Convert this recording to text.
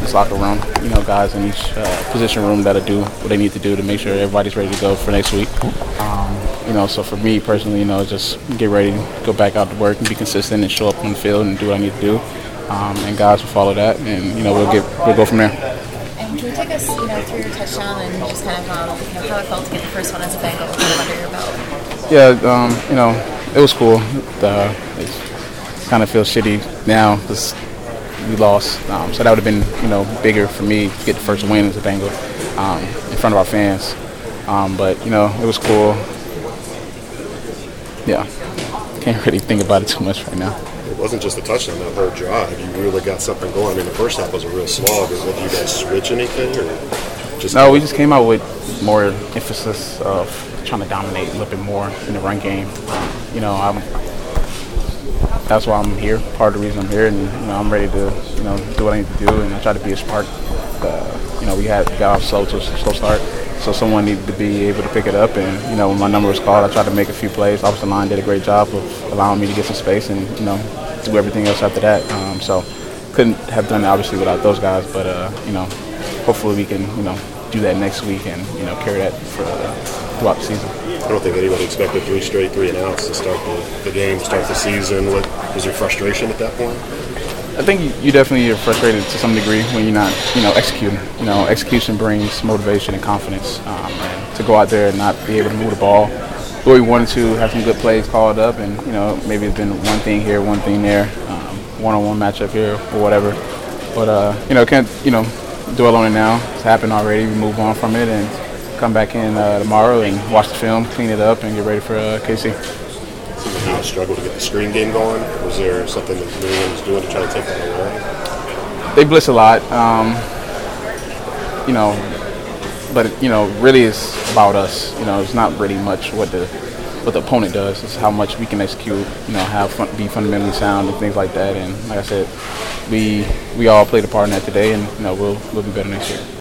each locker room, guys in each position room that'll do what they need to do to make sure everybody's ready to go for next week. So for me personally, just get ready to go back out to work and be consistent and show up on the field and do what I need to do. And guys will follow that, and we'll go from there. And can you take us, through your touchdown and just kind of how it felt to get the first one as a Bengal kind of under your belt? Yeah, it was cool. It kind of feels shitty now because we lost. So that would have been, bigger for me to get the first win as a Bengal in front of our fans. But it was cool. Yeah, can't really think about it too much right now. It wasn't just a touchdown, that whole drive. You really got something going. I mean, the first half was a real slog. Did you guys switch anything? No, we just came out with more emphasis of trying to dominate a little bit more in the run game. That's why I'm here, part of the reason I'm here, and I'm ready to do what I need to do, and I try to be a spark. We got off slow start, so someone needed to be able to pick it up, and when my number was called, I tried to make a few plays. Offensive line did a great job of allowing me to get some space and do everything else after that. So couldn't have done it obviously without those guys, but hopefully we can do that next week and carry that throughout the season. I don't think anybody expected 3 straight 3-and-outs to start the game, start the season. Was there frustration at that point? I think you definitely are frustrated to some degree when you're not, executing. Execution brings motivation and confidence. And to go out there and not be able to move the ball, where we wanted to have some good plays called up, and maybe it's been one thing here, one thing there, one-on-one matchup here or whatever. But can't dwell on it now. It's happened already. We move on from it and come back in tomorrow and watch the film, clean it up, and get ready for KC. Seemed like you struggled to get the screen game going. Was there something that New England was doing to try to take that away? They blitz a lot, but really it's about us. It's not really much what the opponent does. It's how much we can execute. Be fundamentally sound and things like that. And like I said, we all played a part in that today, and we'll be better next year.